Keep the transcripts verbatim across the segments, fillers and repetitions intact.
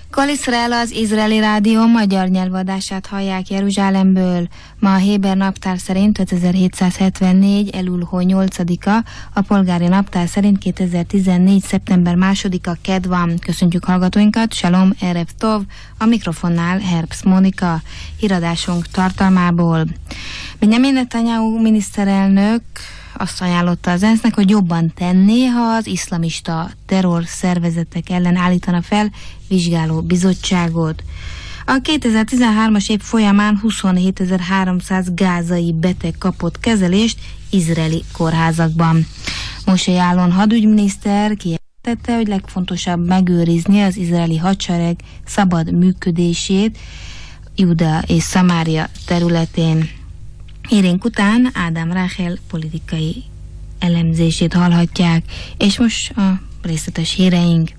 Kol Iszrael, az izraeli rádió magyar nyelvadását hallják Jeruzsálemből. Ma a héber naptár szerint ötezer-hétszázhetvennégy. Elul hó nyolcadika, a polgári naptár szerint kétezer-tizennégy. szeptember másodika, kedd van. Köszöntjük hallgatóinkat, Shalom, Erev Tov, a mikrofonnál Herbst Mónika. Híradásunk tartalmából. Benjamin Netanyahu miniszterelnök azt ajánlotta az ENSZ-nek, hogy jobban tenné, ha az iszlamista terror szervezetek ellen állítana fel vizsgáló bizottságot. A kétezer-tizenhármas év folyamán huszonhétezer-háromszáz gázai beteg kapott kezelést izraeli kórházakban. Moshe Yaalon hadügyminiszter kijelentette, hogy legfontosabb megőrizni az izraeli hadsereg szabad működését Júdea és Szamária területén. Hírénk után Ádám Ráhel politikai elemzését hallhatják, és most a részletes híreink.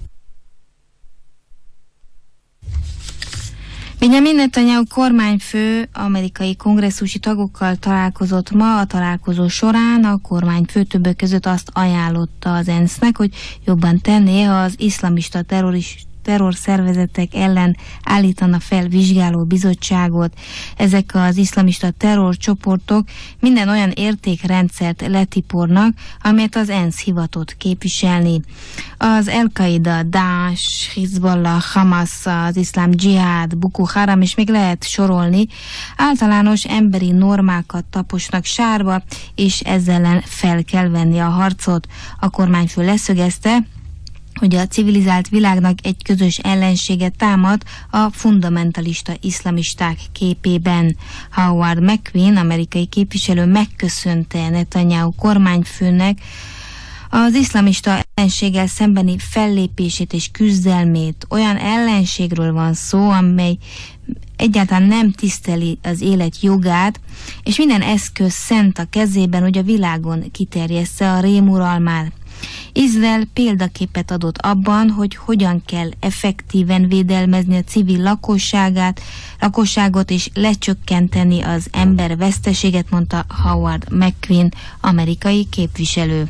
Benjamin Netanyahu kormányfő amerikai kongresszusi tagokkal találkozott ma. A találkozó során a kormányfő többek között azt ajánlotta az ENSZ-nek, hogy jobban tenné, ha az iszlamista terrorista terrorszervezetek ellen állítana fel vizsgáló bizottságot. Ezek az iszlamista terrorcsoportok minden olyan értékrendszert letipornak, amelyet az ENSZ hivatott képviselni. Az El-Qaida, Daesh, Hizbollah, Hamas, az iszlám dzsihád, Boko Haram, és még lehet sorolni, általános emberi normákat taposnak sárba, és ezzel ellen fel kell venni a harcot. A kormányfő leszögezte, hogy a civilizált világnak egy közös ellensége támad a fundamentalista iszlamisták képében. Howard McQueen, amerikai képviselő megköszönte Netanyahu kormányfőnek az iszlamista ellenséggel szembeni fellépését és küzdelmét. Olyan ellenségről van szó, amely egyáltalán nem tiszteli az élet jogát, és minden eszköz szent a kezében, hogy a világon kiterjessze a rémuralmát. Izrael példaképet adott abban, hogy hogyan kell effektíven védelmezni a civil lakosságát, lakosságot és lecsökkenteni az ember veszteséget, mondta Howard McQueen, amerikai képviselő.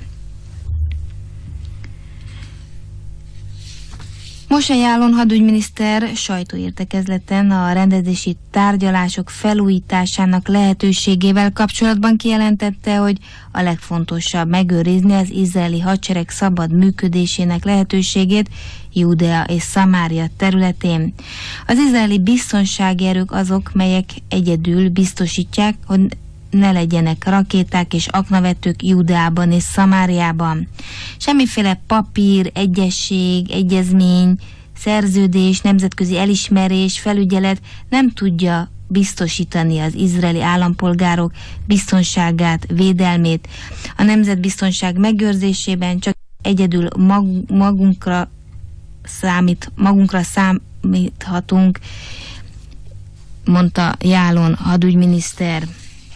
Moshe Yaalon hadügyminiszter sajtóértekezleten a rendezési tárgyalások felújításának lehetőségével kapcsolatban kijelentette, hogy a legfontosabb megőrizni az izraeli hadsereg szabad működésének lehetőségét Júdea és Szamária területén. Az izraeli biztonsági erők azok, melyek egyedül biztosítják, hogy ne legyenek rakéták és aknavetők Júdeában és Szamáriában. Semmiféle papír, egyesség, egyezmény, szerződés, nemzetközi elismerés, felügyelet nem tudja biztosítani az izraeli állampolgárok biztonságát, védelmét. A nemzetbiztonság megőrzésében csak egyedül mag- magunkra számít, magunkra számíthatunk, mondta Yaalon hadügyminiszter.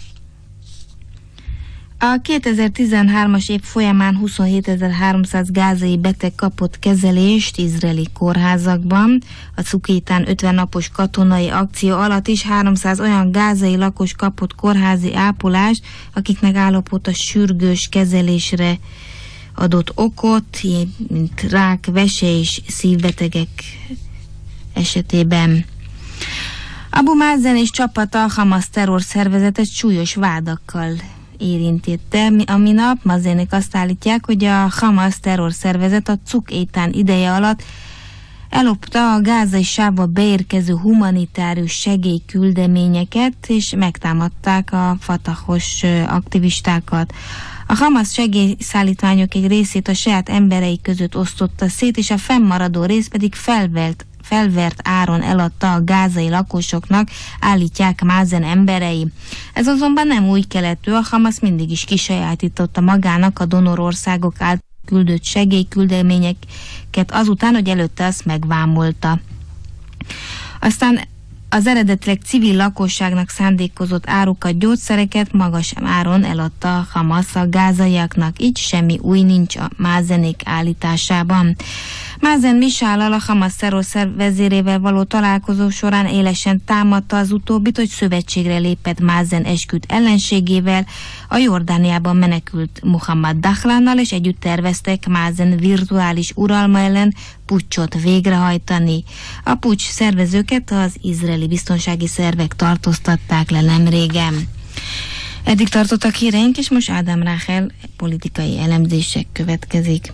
A kétezer-tizenhármas év folyamán huszonhétezer-háromszáz gázai beteg kapott kezelést izraeli kórházakban. A Cukitán ötven napos katonai akció alatt is háromszáz olyan gázai lakos kapott kórházi ápolást, akiknek állapota sürgős kezelésre adott okot, mint rák, vese és szívbetegek esetében. Abu Mazen és csapata a Hamas terrorszervezetet súlyos vádakkal érintette. A minap Mazének azt állítják, hogy a Hamas terrorszervezet a Cuk-Étán ideje alatt ellopta a gázai sávba beérkező humanitárius segélyküldeményeket, és megtámadták a Fatahos aktivistákat. A Hamas segélyszállítmányok egy részét a saját emberei között osztotta szét, és a fennmaradó rész pedig felvert felvert áron eladta a gázai lakosoknak, állítják Mazen emberei. Ez azonban nem új keletű, a Hamas mindig is kisajátította magának a donorországok által küldött segélyküldeményeket azután, hogy előtte azt megvámolta. Aztán az eredetileg civil lakosságnak szándékozott árukat, gyógyszereket magas áron eladta a Hamas a gázaiaknak. Így semmi új nincs a Mazenék állításában. Mazen Mishállal, a Hamas terrorszerv vezérével való találkozó során élesen támadta az utóbbit, hogy szövetségre lépett Mazen esküdt ellenségével, a Jordániában menekült Muhammad Dahlannal, és együtt terveztek Mazen virtuális uralma ellen puccsot végrehajtani. A puccs szervezőket az izraeli biztonsági szervek tartóztatták le nemrégen. Eddig tartottak híreink, és most Ádám Ráhel politikai elemzések következik.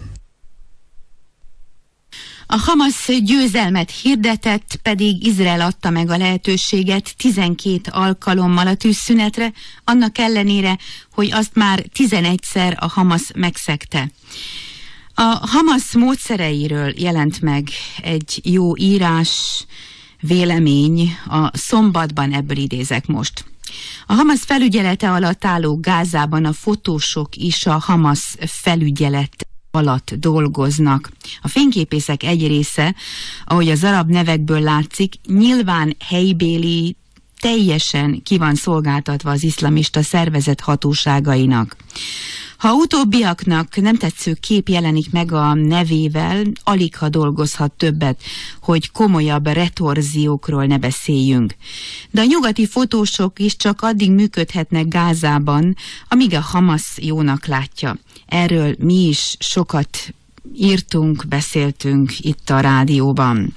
A Hamasz győzelmet hirdetett, pedig Izrael adta meg a lehetőséget tizenkét alkalommal a tűzszünetre, annak ellenére, hogy azt már tizenegyszer a Hamasz megszegte. A Hamasz módszereiről jelent meg egy jó írás, vélemény, a Szombatban, ebből idézek most. A Hamasz felügyelete alatt álló Gázában a fotósok is a Hamasz felügyelet alatt dolgoznak. A fényképészek egy része, ahogy az arab nevekből látszik, nyilván helybéli, teljesen ki van szolgáltatva az iszlamista szervezet hatóságainak. Ha utóbbiaknak nem tetsző kép jelenik meg a nevével, alig ha dolgozhat többet, hogy komolyabb retorziókról ne beszéljünk. De a nyugati fotósok is csak addig működhetnek Gázában, amíg a Hamasz jónak látja. Erről mi is sokat írtunk, beszéltünk itt a rádióban.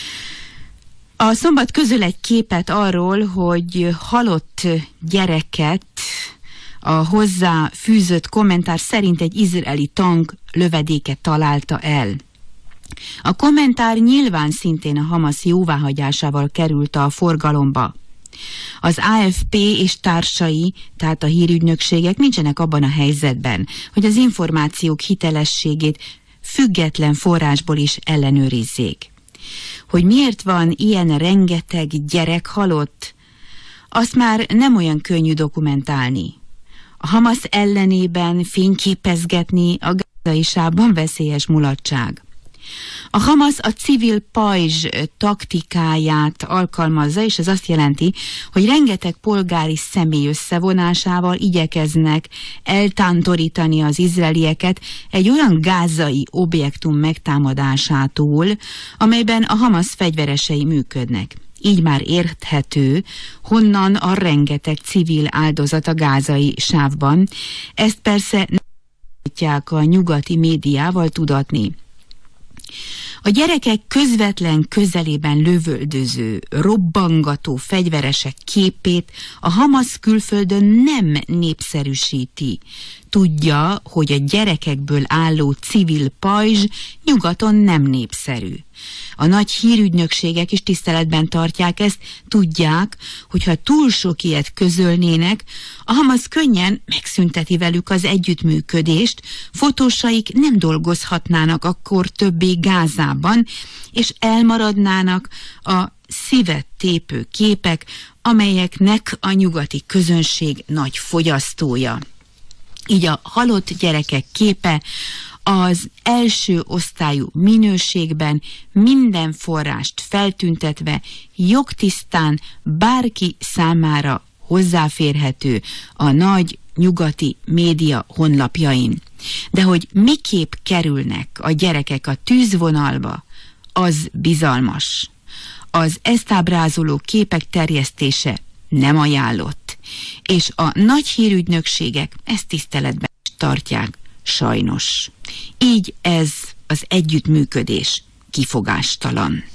A Szombat közöl egy képet arról, hogy halott gyereket a hozzá fűzött kommentár szerint egy izraeli tank lövedéke találta el. A kommentár nyilván szintén a Hamasz jóváhagyásával került a forgalomba. Az á ef pé és társai, tehát a hírügynökségek nincsenek abban a helyzetben, hogy az információk hitelességét független forrásból is ellenőrizzék. Hogy miért van ilyen rengeteg gyerek halott, azt már nem olyan könnyű dokumentálni. A Hamasz ellenében fényképezgetni a gázai sávban veszélyes mulatság. A Hamasz a civil pajzs taktikáját alkalmazza, és ez azt jelenti, hogy rengeteg polgári személy összevonásával igyekeznek eltántorítani az izraelieket egy olyan gázai objektum megtámadásától, amelyben a Hamasz fegyveresei működnek. Így már érthető, honnan a rengeteg civil áldozat a gázai sávban. Ezt persze nem tudják a nyugati médiával tudatni. A gyerekek közvetlen közelében lövöldöző, robbangató fegyveresek képét a Hamasz külföldön nem népszerűsíti. Tudja, hogy a gyerekekből álló civil pajzs nyugaton nem népszerű. A nagy hírügynökségek is tiszteletben tartják ezt, tudják, hogy ha túl sok ilyet közölnének, a Hamasz könnyen megszünteti velük az együttműködést, fotósaik nem dolgozhatnának akkor többé Gázában, és elmaradnának a szívet tépő képek, amelyeknek a nyugati közönség nagy fogyasztója. Így a halott gyerekek képe az első osztályú minőségben, minden forrást feltüntetve, jogtisztán bárki számára hozzáférhető a nagy nyugati média honlapjain. De hogy miképp kerülnek a gyerekek a tűzvonalba, az bizalmas. Az ezt ábrázoló képek terjesztése nem ajánlott, és a nagy hírügynökségek ezt tiszteletben tartják, sajnos. Így ez az együttműködés kifogástalan.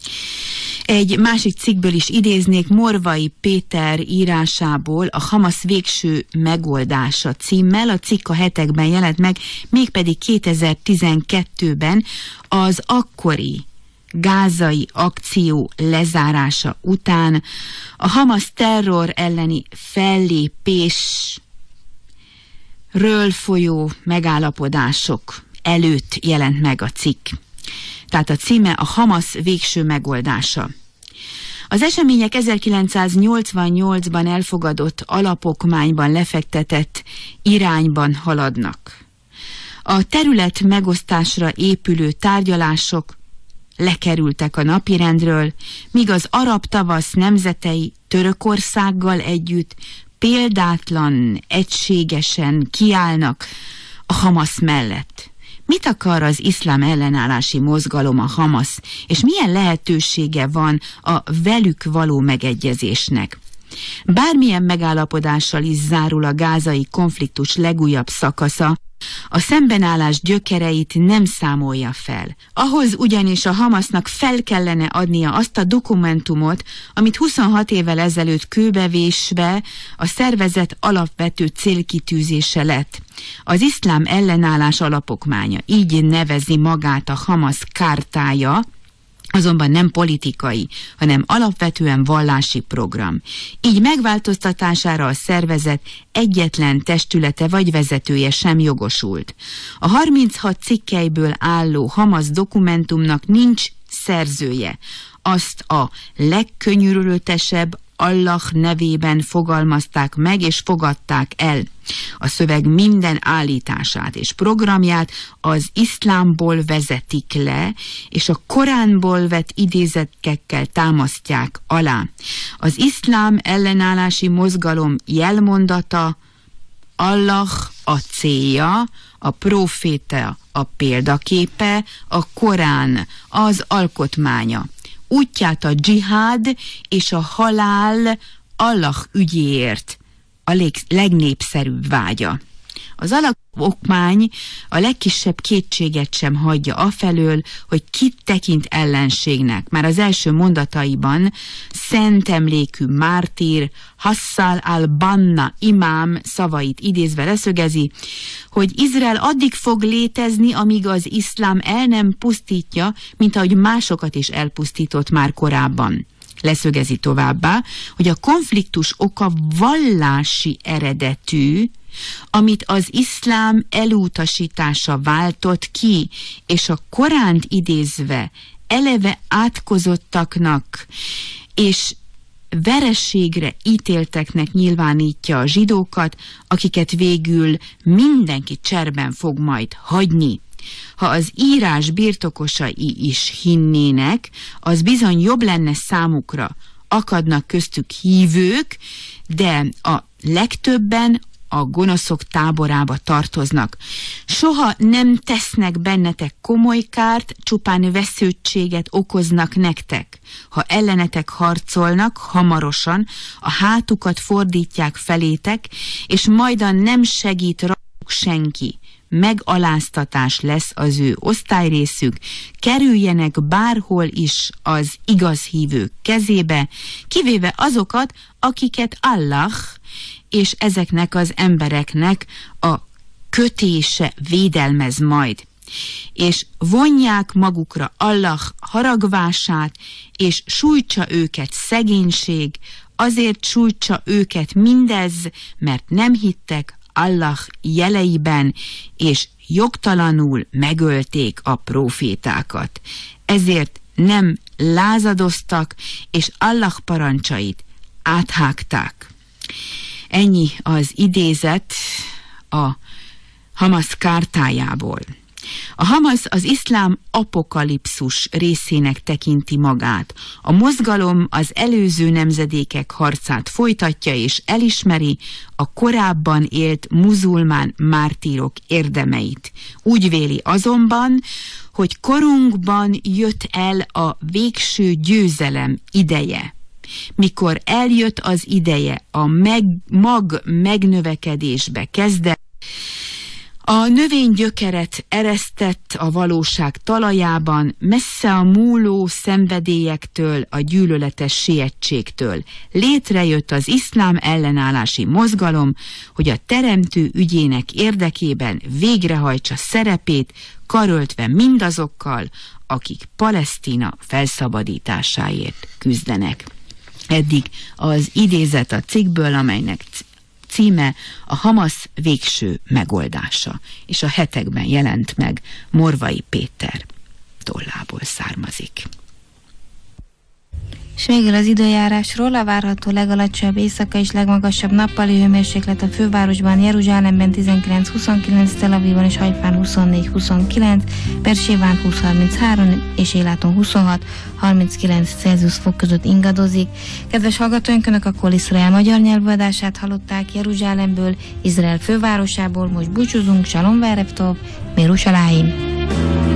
Egy másik cikkből is idéznék, Morvai Péter írásából, a Hamasz végső megoldása címmel. A cikk a hetekben jelent meg, mégpedig kétezer-tizenkettőben az akkori gázai akció lezárása után a Hamasz terror elleni fellépésről folyó megállapodások előtt jelent meg a cikk. Tehát a címe a Hamasz végső megoldása. Az események ezerkilencszáznyolcvannyolcban elfogadott alapokmányban lefektetett irányban haladnak. A terület megosztásra épülő tárgyalások lekerültek a napirendről, míg az arab tavasz nemzetei Törökországgal együtt példátlan, egységesen kiállnak a Hamasz mellett. Mit akar az iszlám ellenállási mozgalom, a Hamasz, és milyen lehetősége van a velük való megegyezésnek? Bármilyen megállapodással is zárul a gázai konfliktus legújabb szakasza, A szembenállás gyökereit nem számolja fel. Ahhoz ugyanis a Hamasznak fel kellene adnia azt a dokumentumot, amit huszonhat évvel ezelőtt kőbevésve a szervezet alapvető célkitűzése lett. Az iszlám ellenállás alapokmánya, így nevezi magát a Hamasz kártája, azonban nem politikai, hanem alapvetően vallási program. Így megváltoztatására a szervezet egyetlen testülete vagy vezetője sem jogosult. A harminchat cikkelyből álló Hamasz dokumentumnak nincs szerzője. Azt a legkönnyörültesebb Allah nevében fogalmazták meg és fogadták el. A szöveg minden állítását és programját az iszlámból vezetik le, és a Koránból vett idézetekkel támasztják alá. Az iszlám ellenállási mozgalom jelmondata, Allah a célja, a próféta a példaképe, a Korán az alkotmánya. Útját a dzsihád és a halál Allah ügyéért a legnépszerűbb vágya. Az alapokmány a legkisebb kétséget sem hagyja afelől, hogy kit tekint ellenségnek. Már az első mondataiban szent emlékű mártír Hassal al-Banna imám szavait idézve leszögezi, hogy Izrael addig fog létezni, amíg az iszlám el nem pusztítja, mint ahogy másokat is elpusztított már korábban. Leszögezi továbbá, hogy a konfliktus oka vallási eredetű, amit az iszlám elutasítása váltott ki, és a Koránt idézve eleve átkozottaknak és vereségre ítélteknek nyilvánítja a zsidókat, akiket végül mindenki cserben fog majd hagyni. Ha az írás birtokosai is hinnének, az bizony jobb lenne számukra. Akadnak köztük hívők, de a legtöbben a gonoszok táborába tartoznak. Soha nem tesznek bennetek komoly kárt, csupán vesződtséget okoznak nektek. Ha ellenetek harcolnak, hamarosan a hátukat fordítják felétek, és majdan nem segít rajtuk senki. Megaláztatás lesz az ő osztályrészük, kerüljenek bárhol is az igaz hívők kezébe, kivéve azokat, akiket Allah és ezeknek az embereknek a kötése védelmez majd. És vonják magukra Allah haragvását, és sújtsa őket szegénység, azért sújtsa őket mindez, mert nem hittek Allah jeleiben, és jogtalanul megölték a prófétákat. Ezért nem lázadoztak, és Allah parancsait áthágták. Ennyi az idézet a Hamasz kártájából. A Hamasz az iszlám apokalipszus részének tekinti magát. A mozgalom az előző nemzedékek harcát folytatja és elismeri a korábban élt muzulmán mártírok érdemeit. Úgy véli azonban, hogy korunkban jött el a végső győzelem ideje. Mikor eljött az ideje, a meg, mag megnövekedésbe kezdett, a növény gyökeret eresztett a valóság talajában, messze a múló szenvedélyektől, a gyűlöletes sietségtől. Létrejött az iszlám ellenállási mozgalom, hogy a teremtő ügyének érdekében végrehajtsa szerepét, karöltve mindazokkal, akik Palesztina felszabadításáért küzdenek. Eddig az idézet a cikkből, amelynek címe a Hamasz végső megoldása, és a hetekben jelent meg Morvai Péter tollából származik. És végül az időjárásról: a várható legalacsonyabb éjszaka és legmagasabb nappali hőmérséklet a fővárosban, Jeruzsálemben tizenkilenc-huszonkilenc, Tel Avivban és Hajfán huszonnégy-huszonkilenc, Bersébán húsz-harminchárom és Éláton huszonhat-harminckilenc Celsius fok között ingadozik. Kedves hallgatóink, Önök a Kol Iszrael magyar nyelvű adását hallották Jeruzsálemből, Izrael fővárosából. Most búcsúzunk, Shalom Verev Tov, Mirushalayim.